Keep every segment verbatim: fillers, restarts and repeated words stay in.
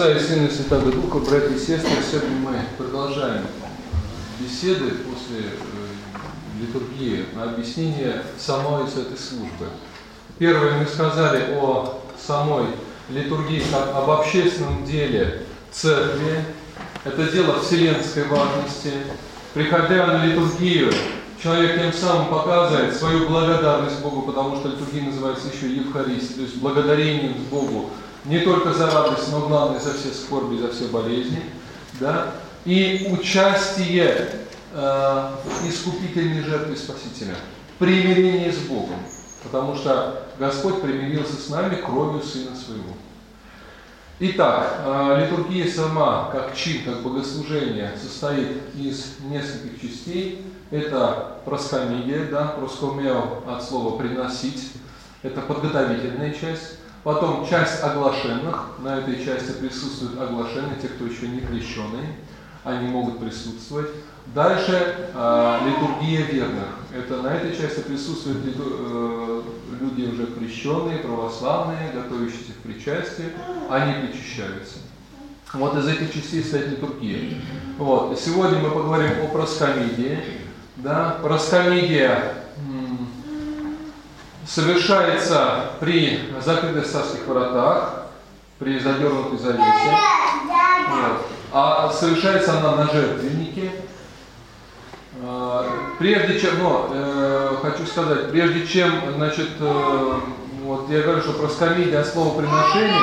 Отца и Сына и Святого Духа, братья и сестры, сегодня мы продолжаем беседы после литургии на объяснение самой этой службы. Первое, мы сказали о самой литургии как об общественном деле церкви. Это дело вселенской важности. Приходя на литургию, человек тем самым показывает свою благодарность Богу, потому что литургия называется еще Евхаристией, то есть благодарением Богу не только за радость, но главное за все скорби, за все болезни, да? И участие э, в искупительной жертве Спасителя, примирение с Богом, потому что Господь примирился с нами кровью Сына Своего. Итак, э, литургия сама, как чин, как богослужение, состоит из нескольких частей. Это проскомидия, да, проскомео от слова «приносить», это подготовительная часть. Потом часть оглашенных, на этой части присутствуют оглашенные, те, кто еще не крещенные, они могут присутствовать. Дальше э, литургия верных, это на этой части присутствуют литу, э, люди уже крещенные, православные, готовящиеся к причастию, они причащаются. Вот из этих частей стоит литургия. Вот. И сегодня мы поговорим о проскомидии. Да? Проскомидия совершается при закрытых царских воротах, при задернутой завесе, вот. А совершается она на жертвеннике. Прежде чем, ну, э, хочу сказать, прежде чем, значит, э, вот я говорю, что проскомидия от слова приношение,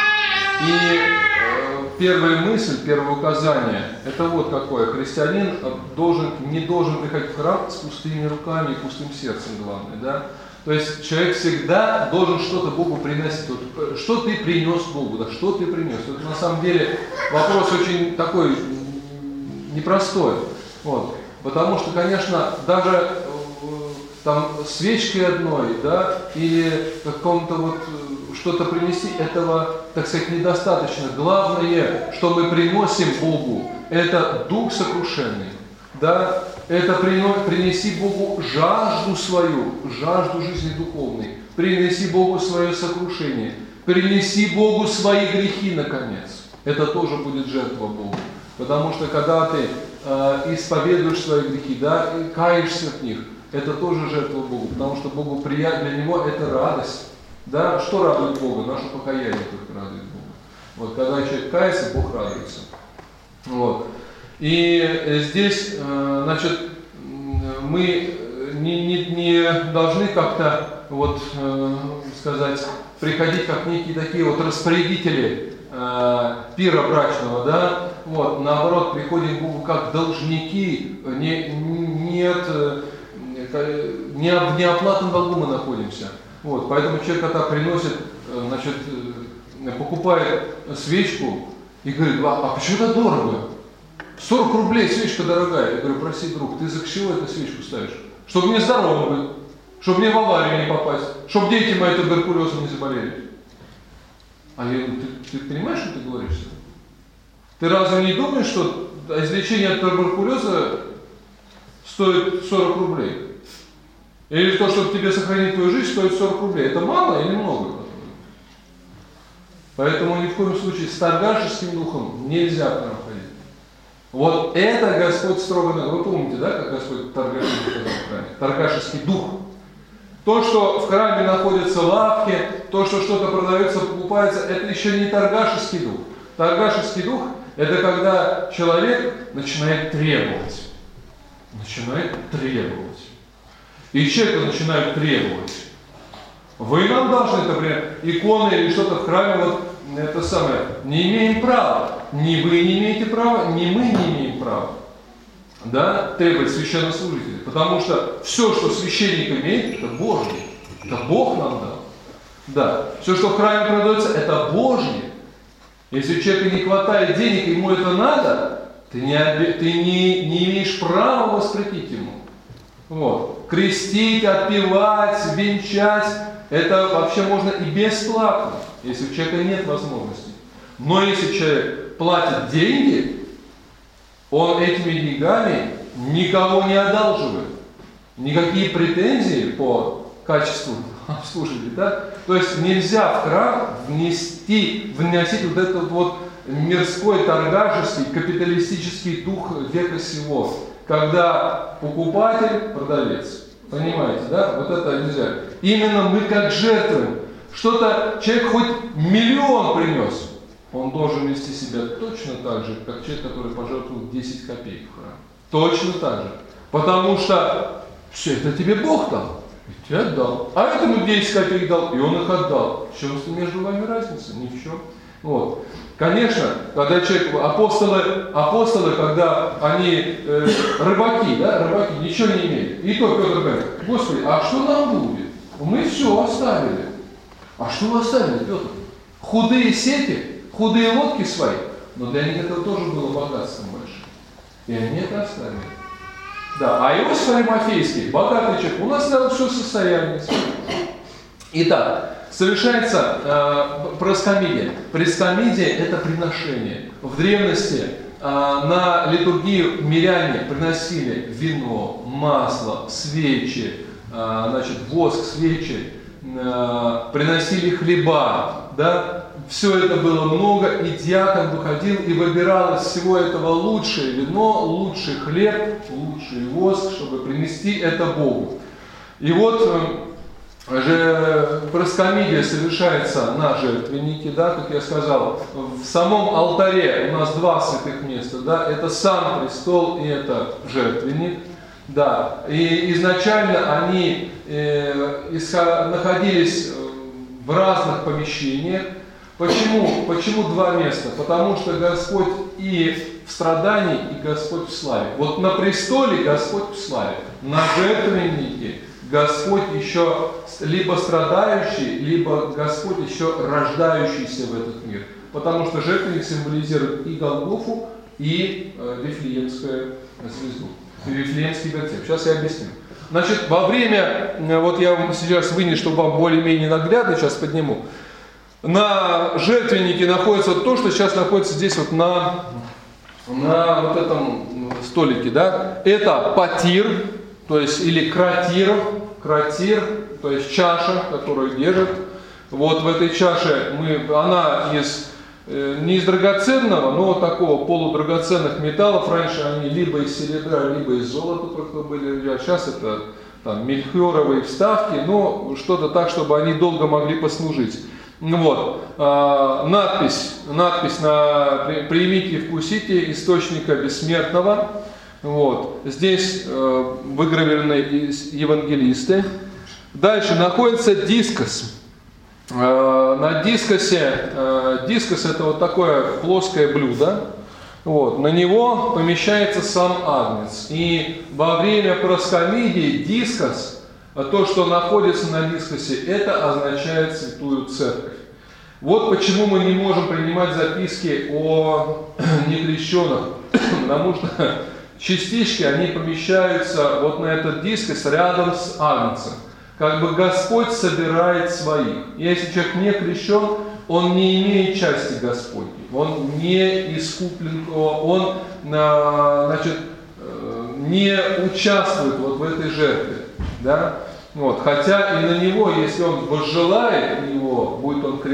и э, первая мысль, первое указание, это вот какое: христианин должен, не должен приходить в храм с пустыми руками и пустым сердцем, главное, да. То есть человек всегда должен что-то Богу приносить. Вот, что ты принес Богу, да, что ты принес? Это на самом деле вопрос очень такой непростой. Вот. Потому что, конечно, даже там свечкой одной, да, или каком-то вот что-то принести, этого, так сказать, недостаточно. Главное, что мы приносим Богу, это дух сокрушенный, да. Это принеси Богу жажду свою, жажду жизни духовной. Принеси Богу свое сокрушение. Принеси Богу свои грехи, наконец. Это тоже будет жертва Богу. Потому что когда ты э, исповедуешь свои грехи, да, и каешься в них, это тоже жертва Богу. Потому что Богу приятно, для Него это радость. Да? Что радует Бога? Наше покаяние только радует Бога. Вот, когда человек кается, Бог радуется. Вот. И здесь, значит, мы не, не, не должны как-то, вот, сказать, приходить как некие такие вот распорядители э, пира брачного, да, вот, наоборот, приходим к Богу как должники, не, нет, не в неоплатном долгу мы находимся. Вот, поэтому человек, когда приносит, значит, покупает свечку и говорит: а почему это дорого? сорок рублей свечка дорогая. Я говорю: прости, друг, ты за чего эту свечку ставишь? Чтобы мне здоровым быть, чтобы мне в аварию не попасть, чтобы дети мои туберкулезом не заболели. А я говорю: ты, ты понимаешь, что ты говоришь? Ты разве не думаешь, что излечение от туберкулеза стоит сорок рублей? Или то, чтобы тебе сохранить твою жизнь, стоит сорок рублей? Это мало или много? Поэтому ни в коем случае с торгашеским духом нельзя к нам ходить. Вот это Господь строго... Вы помните, да, как Господь торгашеский сказал в храме? Торгашеский дух. То, что в храме находятся лавки, то, что что-то продается, покупается, это еще не торгашеский дух. Торгашеский дух – это когда человек начинает требовать. Начинает требовать. И человек начинает требовать. Вы нам должны, например, иконы или что-то в храме, вот это самое, не имеем права. Ни вы не имеете права, ни мы не имеем права, да, требовать священнослужителя. Потому что все, что священник имеет, это Божье. Это Бог нам дал. Да. Все, что в храме продается, это Божье. Если у человека не хватает денег, ему это надо, ты не, ты не, не имеешь права воспретить ему. Вот. Крестить, отпевать, венчать, это вообще можно и бесплатно, если у человека нет возможности. Но если человек платит деньги, он этими деньгами никого не одалживает. Никакие претензии по качеству обслуживания, да? То есть нельзя в храм внести, вносить вот этот вот мирской, торгашеский, капиталистический дух века сего, когда покупатель, продавец. Понимаете, да? Вот это нельзя. Именно мы как жертвы. Что-то человек хоть миллион принес, он должен вести себя точно так же, как человек, который пожертвовал десять копеек в храм. Точно так же. Потому что все это тебе Бог дал. И тебе отдал. А этому десять копеек дал, и он их отдал. В чем между вами разница? Ни в чем. Вот. Конечно, когда человек, апостолы, апостолы, когда они э, рыбаки, да, рыбаки ничего не имели. И то Петр говорит: Господи, а что нам будет? Мы все оставили. А что вы оставили, Петр? Худые сети, худые лодки свои. Но для них это тоже было богатством большим. И они это оставили. Да, а Иосиф Аримафейский, богатый человек, у нас надо все состояние. Итак, совершается э, проскомидия. Проскомидия – это приношение. В древности э, на литургию миряне приносили вино, масло, свечи, э, значит, воск, свечи, э, приносили хлеба, да? Все это было много, и диакон выходил и выбирал из всего этого лучшее вино, лучший хлеб, лучший воск, чтобы принести это Богу. И вот э, же проскомидия совершается на жертвеннике, да, как я сказал, в самом алтаре у нас два святых места, да, это сам престол и это жертвенник, да, и изначально они э, исход, находились в разных помещениях. Почему? Почему два места? Потому что Господь и в страдании, и Господь в славе. Вот на престоле Господь в славе, на жертвеннике Господь еще либо страдающий, либо Господь еще рождающийся в этот мир. Потому что жертвенник символизирует и Голгофу, и э, Вифлеемскую звезду, Вифлеемский вертеп. Сейчас я объясню. Значит, во время, вот я вам сейчас вынес, чтобы вам более-менее наглядно сейчас подниму. На жертвеннике находится то, что сейчас находится здесь вот на, на вот этом столике, да. Это патир, то есть или кратир, кратир, то есть чаша, которую держит. Вот в этой чаше мы, она из не из драгоценного, но такого полудрагоценных металлов. Раньше они либо из серебра, либо из золота только были. А сейчас это там мельхиоровые вставки, но что-то так, чтобы они долго могли послужить. Вот. А, надпись, надпись на «Примите и вкусите источника бессмертного». Вот. Здесь э, выгравированы евангелисты. Дальше находится дискос. Э, на дискосе, э, дискос это вот такое плоское блюдо. Вот. На него помещается сам агнец. И во время проскомидии дискос, то, что находится на дискосе, это означает Святую Церковь. Вот почему мы не можем принимать записки о некрещенных, потому что частички, они помещаются вот на этот дискос рядом с агнцем. Как бы Господь собирает своих. Если человек не крещен, он не имеет части Господней, он не искуплен, он, значит, не участвует вот в этой жертве. Да? Вот. Хотя и на него, если он возжелает его, будет он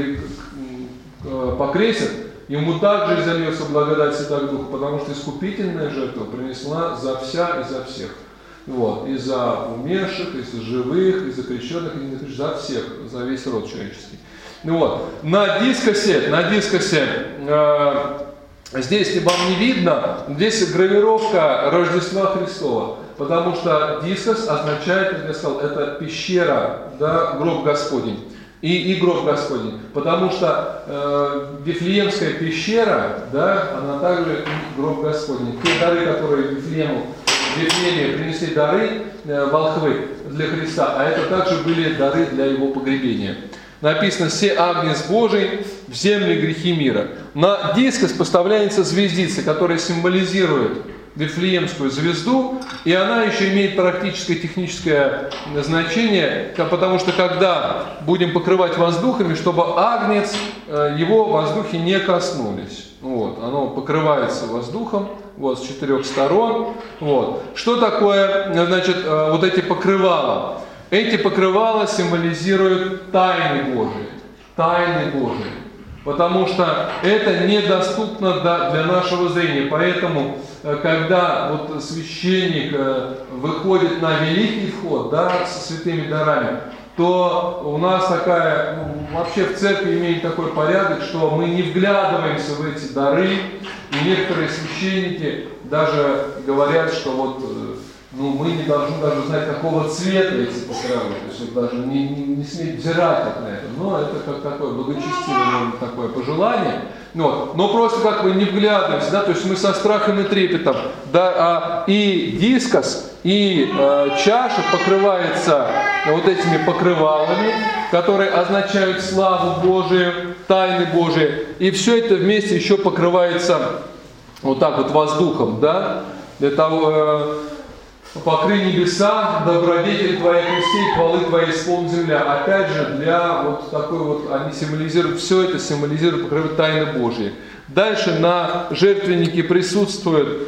покрестен, ему также изольется благодать Святого Духа, потому что искупительная жертва принесла за вся и за всех. Вот. И за умерших, и за живых, и за крещенных, и за всех, за весь род человеческий. Вот. На дискосе, на дискосе э, здесь вам не видно, здесь гравировка Рождества Христова. Потому что дискос означает, как я сказал, это пещера, да, гроб Господень. И, и гроб Господень. Потому что э, Вифлеемская пещера, да, она также гроб Господень. Те дары, которые в Вифлеему, в Вифлееме принесли дары э, волхвы для Христа, а это также были дары для его погребения. Написано: «Се агнец Божий, в земле грехи мира». На дискос поставляется звездица, которая символизирует Вифлеемскую звезду, и она еще имеет практическое техническое значение, потому что когда будем покрывать воздухами, чтобы агнец, его воздухи не коснулись. Вот, оно покрывается воздухом вот, с четырех сторон. Вот. Что такое, значит, вот эти покрывала? Эти покрывала символизируют тайны Божии. Тайны Божии. потому что это недоступно для нашего зрения. Поэтому, когда вот священник выходит на великий вход, да, со святыми дарами, то у нас такая, ну, вообще в церкви имеет такой порядок, что мы не вглядываемся в эти дары, и некоторые священники даже говорят, что вот, ну, мы не должны даже знать, какого цвета эти покровы, то есть вот даже не, не, не сметь взирать как на это, но это как такое благочестивое такое пожелание. Вот. Но просто как бы не вглядываемся, да, то есть мы со страхом и трепетом, да, а, и дискос, и э, чаша покрывается вот этими покрывалами, которые означают славу Божию, тайны Божии, и все это вместе еще покрывается вот так вот воздухом, да, для того, э, покрый небеса, добродетель Твоя крестей, хвалы Твоей исполн земля. Опять же, для вот такой вот, они символизируют, все это символизирует, покрывает тайны Божьи. Дальше на жертвеннике присутствует,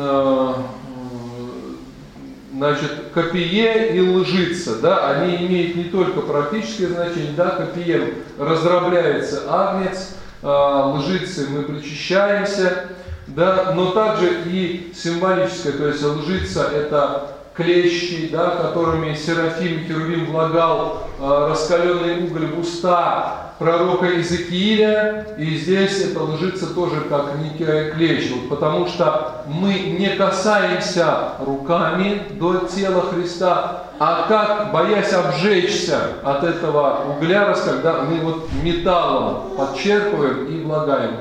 значит, копие и лжица, да, они имеют не только практическое значение, да, копием разрабляется агнец, лжицей мы причащаемся, да, но также и символическое, то есть лжица это клещи, да, которыми Серафим и Херувим влагал э, раскаленный уголь в уста пророка Иезекииля, и здесь эта лжица тоже как некий клещ, вот, потому что мы не касаемся руками до тела Христа, а как, боясь обжечься от этого угля, когда мы вот металлом подчеркиваем и влагаем.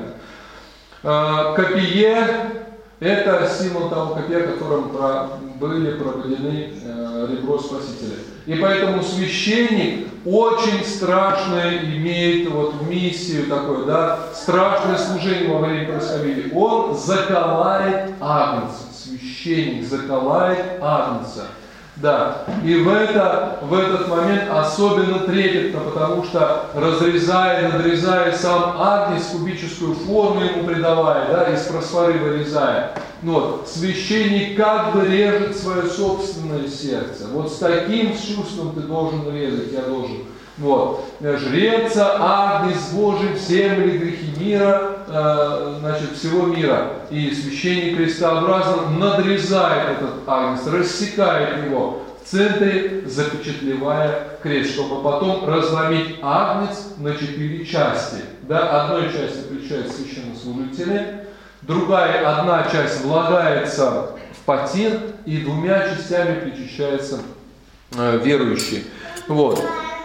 Копие – это символ того копья, которым были проведены ребро Спасителя. И поэтому священник очень страшное имеет вот миссию такое, да, страшное служение во время происхождения. Он заколает агнца, священник заколает агнца. Да, и в, это, в этот момент особенно трепетно, потому что разрезая, надрезая сам агнец, кубическую форму ему придавая, да, из просфоры вырезая, вот, священник как бы режет свое собственное сердце. Вот с таким чувством ты должен резать, я должен. Вот. Жрется агнец Божий, земли грехи мира, э, значит, всего мира. И священник крестообразно надрезает этот агнец, рассекает его в центре, запечатлевая крест, чтобы потом разломить агнец на четыре части. Да, одной части включает священнослужители, другая, одна часть влагается в потир, и двумя частями причащается э, верующий. Вот.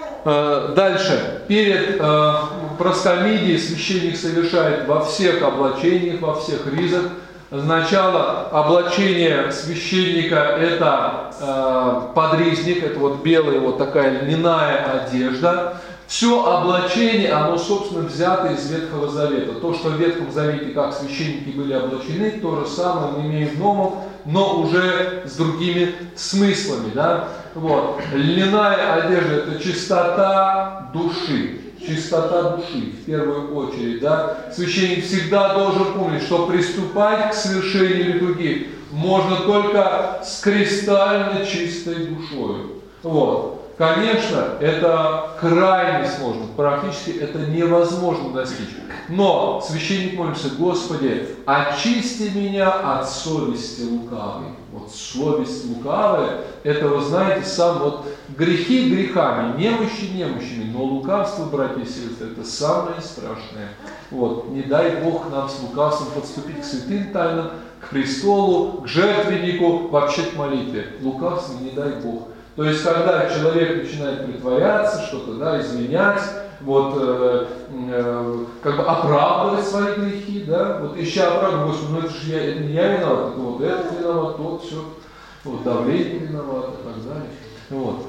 Дальше, перед э, проскомидией священник совершает во всех облачениях, во всех ризах. Сначала облачение священника – это э, подризник, это вот белая вот такая льняная одежда. Все облачение, оно, собственно, взято из Ветхого Завета. То, что в Ветхом Завете, как священники были облачены, то же самое мы имеем в Новом, но уже с другими смыслами. Да? Вот. Льняная одежда – это чистота души. Чистота души, в первую очередь. Да? Священник всегда должен помнить, что приступать к совершению литургии можно только с кристально чистой душой. Вот. Конечно, это крайне сложно, практически это невозможно достичь. Но священник молится: Господи, очисти меня от совести лукавой. Вот совесть лукавая, это, вы знаете, сам вот грехи грехами, немощи немощами, но лукавство, братья и сестры, это самое страшное. Вот, не дай Бог нам с лукавством подступить к святым тайнам, к престолу, к жертвеннику, вообще к молитве. Лукавство не дай Бог. То есть, когда человек начинает притворяться, что-то, да, изменять, вот, э, э, как бы оправдывать свои грехи, да, вот ища оправдывать: Господи, ну это же я, это не я виноват, это вот этот виноват, тот, все, вот, давление виноват и так далее. Вот.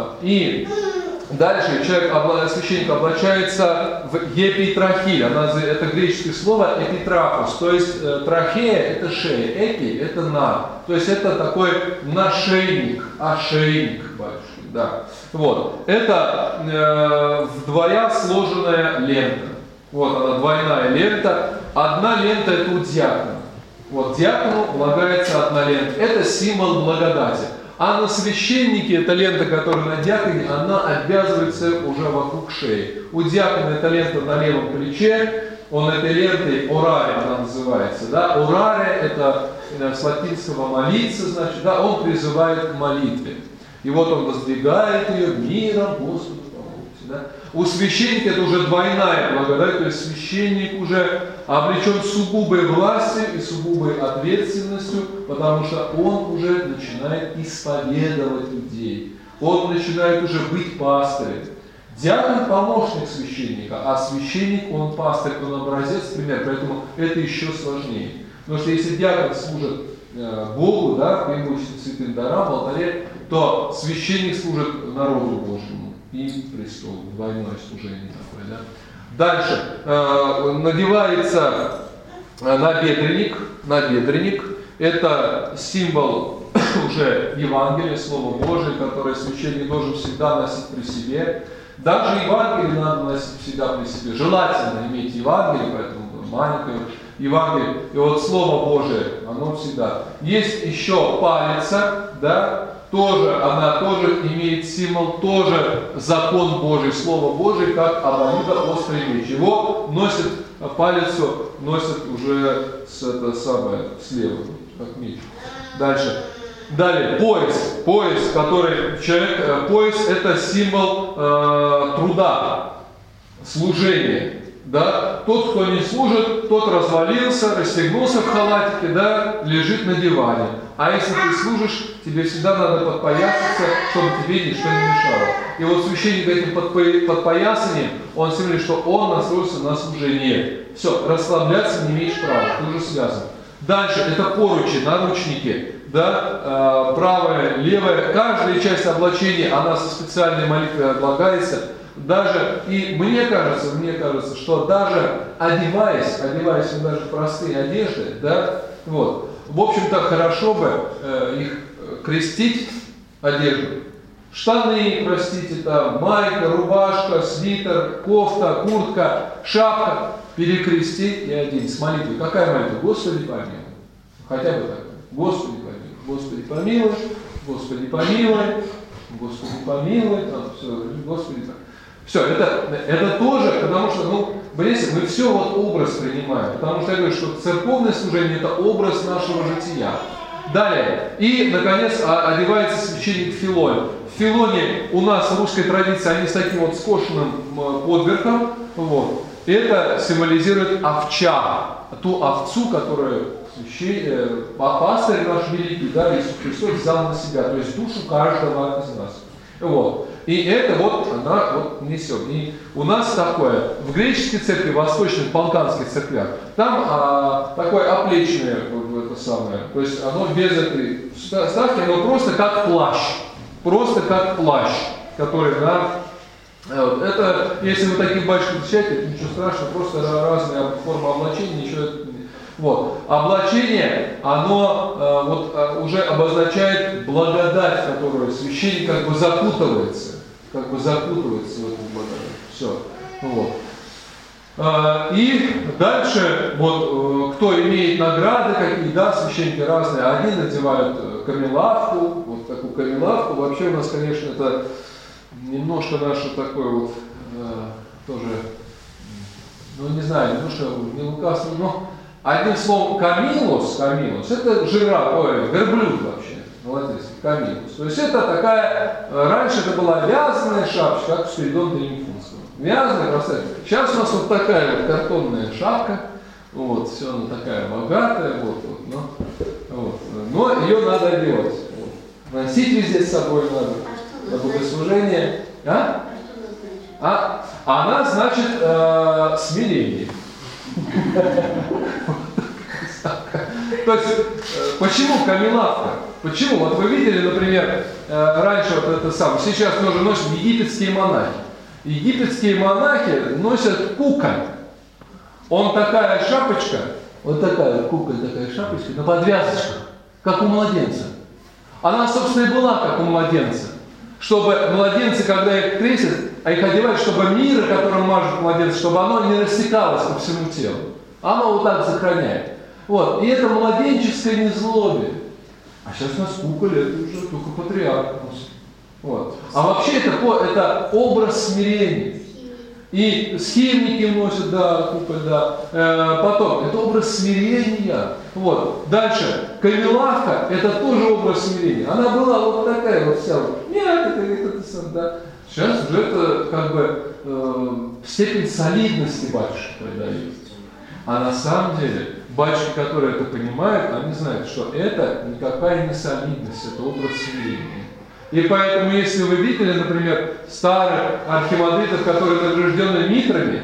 И дальше человек, священник облачается в епитрахиль, это греческое слово эпитрафос, то есть трахея – это шея, эпи – это на, то есть это такой нашейник, ошейник большой, да. Вот. Это э, вдвоя сложенная лента, вот она, двойная лента, одна лента – это у диакона, вот диакону влагается одна лента, это символ благодати. А на священнике эта лента, которая на диаконе, она обвязывается уже вокруг шеи. У диакона эта лента на левом плече, он этой лентой, ораре она называется, да, ораре это с латинского молиться, значит, да, он призывает к молитве. И вот он воздвигает ее миром Господу помолимся, да. У священника это уже двойная благодать, то есть священник уже облечен сугубой властью и сугубой ответственностью, потому что он уже начинает исповедовать людей, он начинает уже быть пастырем. Диакон – помощник священника, а священник, он пастырь, он образец, пример, поэтому это еще сложнее. Потому что если диакон служит э, Богу, да, преимущественно святым дарам в алтаре, то священник служит народу Божьему и престолу, двойное служение такое. Да. Дальше э, надевается набедренник, набедренник, это символ уже Евангелия, Слова Божия, которое священник должен всегда носить при себе. Даже Евангелие надо носить всегда при себе. Желательно иметь Евангелие, поэтому маленькое Евангелие. И вот Слово Божие, оно всегда. Есть еще палица, да, тоже, она тоже имеет символ, тоже закон Божий, Слово Божие, как обонида острый меч. Его носит, палицу носят уже с, это самое, слева, как меч. Дальше. Далее, пояс, пояс, который человек, пояс это символ э, труда, служения, да. Тот, кто не служит, тот развалился, расстегнулся в халатике, да, лежит на диване. А если ты служишь, тебе всегда надо подпоясаться, чтобы тебе ничто не мешало. И вот священник этим подпоясанием, он символизирует, что он настроился на служение. Все, расслабляться не имеешь права, ты уже связан. Дальше, это поручи, наручники. Да, правая, левая, каждая часть облачения, она со специальной молитвой облагается. Даже, и мне кажется, мне кажется, что даже одеваясь, одеваясь в даже простые одежды, да, вот, в общем-то, хорошо бы э, их крестить, одежду. Штаны, простите, там, майка, рубашка, свитер, кофта, куртка, шапка, перекрестить и одеть с молитвой. Какая молитва? Господи помилуй. Хотя бы так. Господи помилуй, Господи помилуй, Господи помилуй, Господи помилуй, там, все, Господи помилуй. Все, это, это тоже, потому что, ну, блин, мы все вот образ принимаем, потому что я говорю, что церковное служение это образ нашего жития. Далее, и, наконец, одевается священник филонь. В филоне у нас в русской традиции, они с таким вот скошенным подверхом, вот, это символизирует овча, ту овцу, которую пастырь наш великий, да, Иисус Христос взял на себя, то есть душу каждого из нас. Вот. И это вот она вот несет. И у нас такое, в греческой церкви, в восточных балканских церквях, там а, такое оплечное, вот, это самое, то есть оно без этой ставки, оно просто как плащ, просто как плащ, который на... Вот. Это, если вы таких батюшек встречаете, это ничего страшного, просто разные формы облачения, ничего. Вот. Облачение, оно э, вот, э, уже обозначает благодать, в которую священник как бы закутывается, как бы закутывается в эту благодать. Все. Вот. Э, и дальше, вот, э, кто имеет награды какие, да, священники разные, одни надевают камелавку, вот такую камелавку. Вообще у нас, конечно, это немножко наше такое вот, э, тоже, ну не знаю, немножко не лукавство, но одним словом, камилус, камилус, это жираф, ой, верблюд вообще, молодец, камилус. То есть это такая, раньше это была вязаная шапочка, как у Спиридона Триумфунского. Вязаная, красавица. Сейчас у нас вот такая вот картонная шапка, вот, все она такая богатая, вот, вот, но, вот, но ее надо одевать. Вот. Носить везде с собой надо, на богослужение. А? А? Она значит э, смирение. То есть, почему камелавка? Почему? Вот вы видели, например, раньше вот это самое, сейчас тоже носят египетские монахи. Египетские монахи носят куколь. Он такая шапочка, вот такая куколь, такая шапочка, на подвязочках, как у младенца. Она, собственно, и была как у младенца. Чтобы младенцы, когда их крестят, а их одевают, чтобы мира, которым мажут младенца, чтобы оно не рассекалось по всему телу. Оно вот так сохраняет. Вот. И это младенческое незлобие. А сейчас нас куколь, это уже только патриарх носит. Вот. А вообще это, это образ смирения. И схимники носят, да, куколь, да. Э, потом, это образ смирения. Вот. Дальше, камелавка, это тоже образ смирения. Она была вот такая вот вся. Вот. Нет, это, это, это, это, да. Сейчас уже это как бы э, степень солидности батюшки придает. А на самом деле, батюшки, которые это понимают, они знают, что это никакая не солидность, это образ смирения. И поэтому, если вы видели, например, старых архимандритов, которые награждены митрами,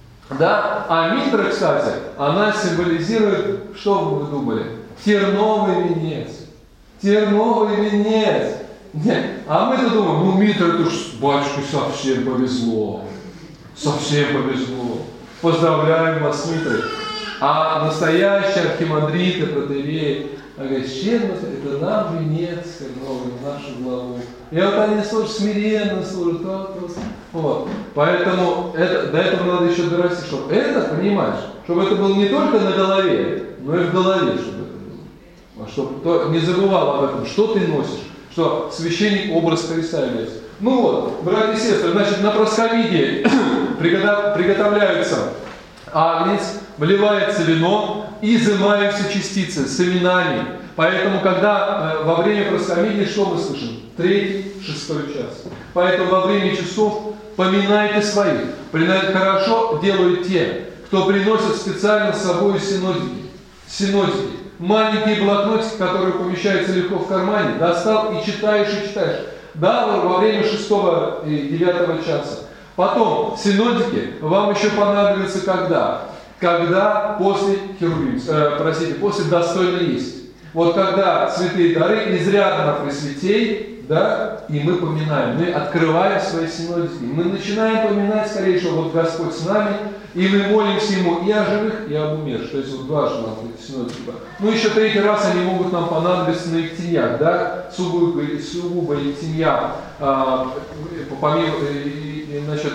да, а митра, кстати, она символизирует, что вы думали? Терновый венец. Терновый венец. Нет. А мы-то думаем, ну митра, это ж батюшке совсем повезло. Совсем повезло. Поздравляем вас с митрой. А настоящие архимандриты, протоиереи, говорят, с чем это нам венец терновый, нашу главу. И вот они служат смиренно, служат. Вот, вот. Вот. Поэтому это, до этого надо еще дорасти, чтобы это, понимаешь, чтобы это было не только на голове, но и в голове, чтобы это было. А чтобы кто не забывал об этом, что ты носишь, что священник образ Христа является. Ну вот, братья и сестры, значит, на просковидии приготовляются агнец, вливается вино, и изымаются частицы с именами. Поэтому, когда э, во время просковидия, что мы слышим? Третий, шестой час. Поэтому во время часов поминайте своих. Хорошо делают те, кто приносит специально с собой синодики. Синодики. Маленькие блокнотики, которые помещаются легко в кармане, достал и читаешь, и читаешь. Да, во время шестого и девятого часа. Потом, синодики вам еще понадобятся когда? Когда после херувим, э, простите, после достойно есть. Вот когда святые дары изрядно при святей, да, и мы поминаем, мы открываем свои синодики, мы начинаем поминать скорее, что вот Господь с нами, и мы молимся Ему и о живых, и об умерших. То есть вот дважды нам эти синодики. Ну еще третий раз они могут нам понадобиться на ектеньях, да, сугубо, сугубо ектенья, а, помимо, значит,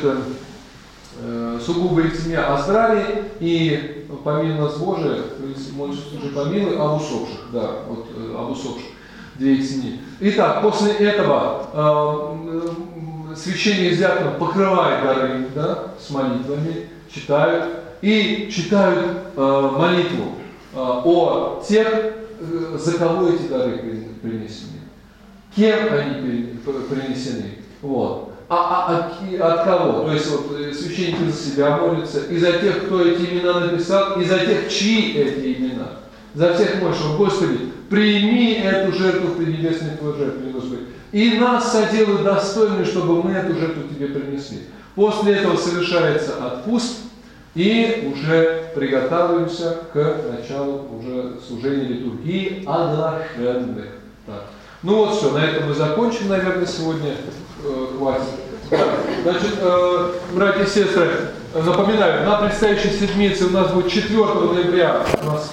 сугубо ектенья о здравии, и помилуй нас Боже, молишься уже помилуй об усопших, да, вот об усопших, две ектеньи. Итак, после этого э, священник диакон покрывает дары, да, с молитвами, читают, и читают э, молитву э, о тех, э, за кого эти дары принесены, кем они принесены, вот. А, а, а от кого? То есть вот священники за себя молятся, и за тех, кто эти имена написал, и за тех, чьи эти имена. За всех молишь, Господи, прими эту жертву в небесной Твоей жертве, Господи. И нас соделай достойными, чтобы мы эту жертву Тебе принесли. После этого совершается отпуск, и уже приготавливаемся к началу уже служения литургии оглашенных. Так. Ну вот все, на этом мы закончим, наверное, сегодня. Э, хватит. Значит, э, братья и сестры, напоминаю, на предстоящей седмице у нас будет четвёртого ноября у нас